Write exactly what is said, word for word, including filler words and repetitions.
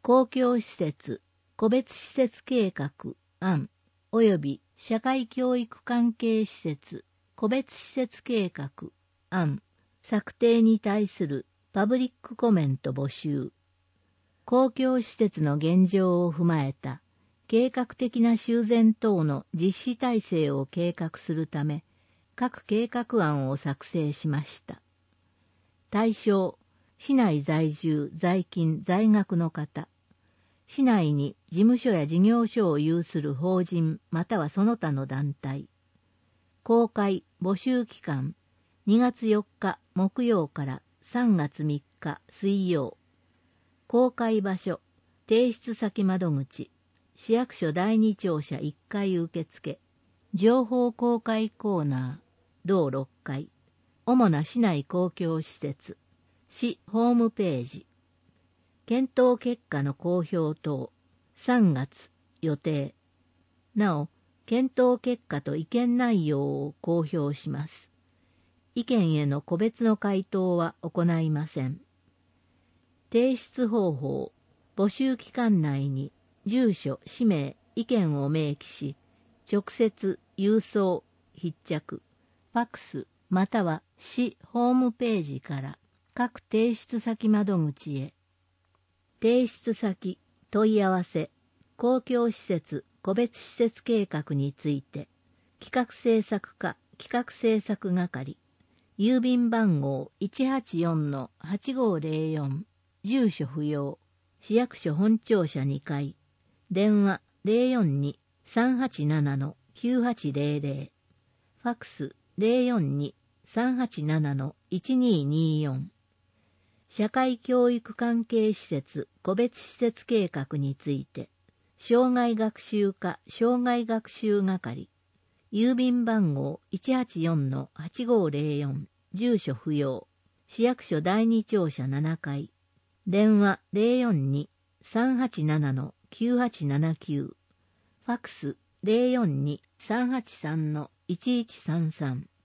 公共施設、個別施設計画案及び社会教育関係施設、個別施設計画案策定に対するパブリックコメント募集。公共施設の現状を踏まえた計画的な修繕等の実施体制を計画するため、各計画案を作成しました。対象、市内在住、在勤、在学の方。市内に事務所や事業所を有する法人またはその他の団体。公開募集期間にがつよっか木曜からさんがつみっか水曜。公開場所提出先窓口市役所だいに庁舎いっかい受付情報公開コーナー同ろっかい主な市内公共施設市ホームページ検討結果の公表等さんがつ予定。なお、検討結果と意見内容を公表します。意見への個別の回答は行いません。提出方法、募集期間内に住所、氏名、意見を明記し、直接、郵送、筆着、ファックスまたは市ホームページから各提出先窓口へ。提出先、問い合わせ、公共施設、個別施設計画について、企画制作課、企画制作係、郵便番号 いちはちよんのはちごぜろよん、住所不要、市役所本庁舎にかい、電話 ゼロよんに さんはちななのきゅうはちぜろぜろ、ファックス ゼロよんに さんはちななのいちにによん、社会教育関係施設個別施設計画について、障害学習課障害学習係、郵便番号 いちはちよんのはちごぜろよん、住所不要、市役所だいに庁舎ななかい、電話 ゼロよんに さんはちななのきゅうはちななきゅう、ファックス ゼロよんに さんはちさんのいちいちさんさん。